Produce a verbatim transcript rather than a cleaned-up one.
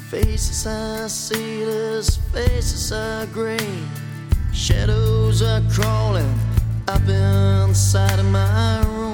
Faces I see, those faces are gray. Shadows are crawling up inside of my room.